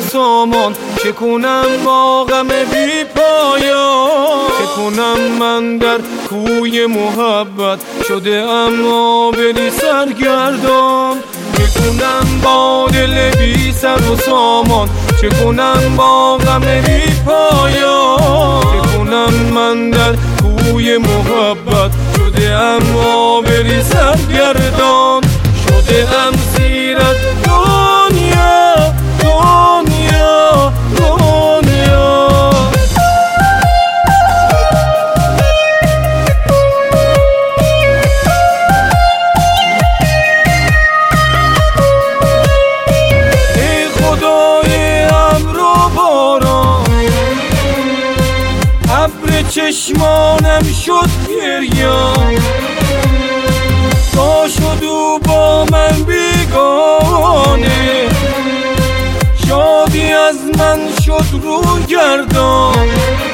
سامان، چه کنم با غم بی پایان، چه کنم من در کوی محبت شده اما بری سرگردان، چه کنم با دل بی سر و سامان، چه کنم با غم بی پایان، چه کنم من در کوی محبت شده اما بری سرگردان، شده ام سیر از دنیا دنیا دنیا. ای خدای ابر و باران، ابر چشمانم شد گریان، تا شد او با من بیگانه، شادی از من شد رو گردان،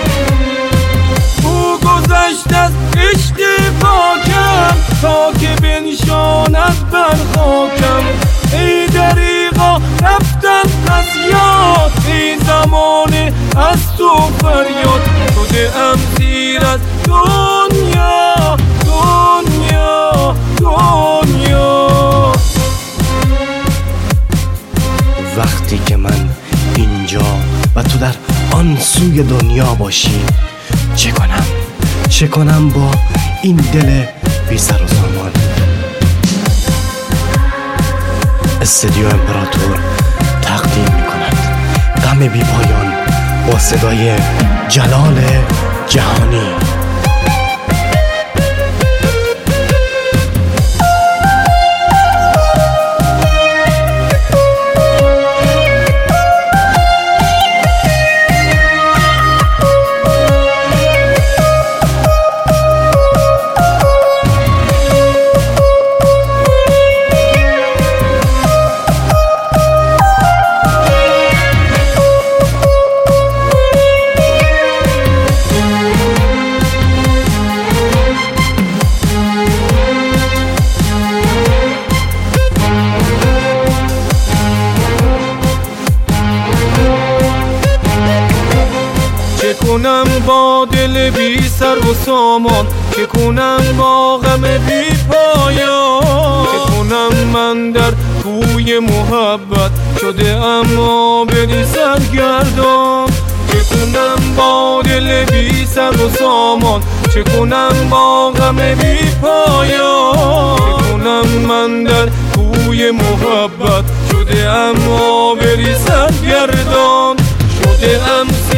او گذشت از عشق پاکم تا که بنشاند بر خاکم، ای دریغا رفتن از یاد، ای زمانه از تو فریاد، شده ام سیر از دنیا دنیا دنیا. وقتی که من اینجا و تو در آن سوی دنیا باشی، چه کنم با این دل بی سر و سامان. استودیو امپراتور تقدیم می‌کند غم بی پایان با صدای جلال جهانی. چه کنم با دل بی سر و سامان، چه کنم با غم بی پایان، چه کنم من در کوی محبت شده اما بری سرگردان، چه کنم با دل بی سر و سامان، چه کنم با غم بی پایان، چه کنم من در کوی محبت شده اما بری سرگردان، شده ام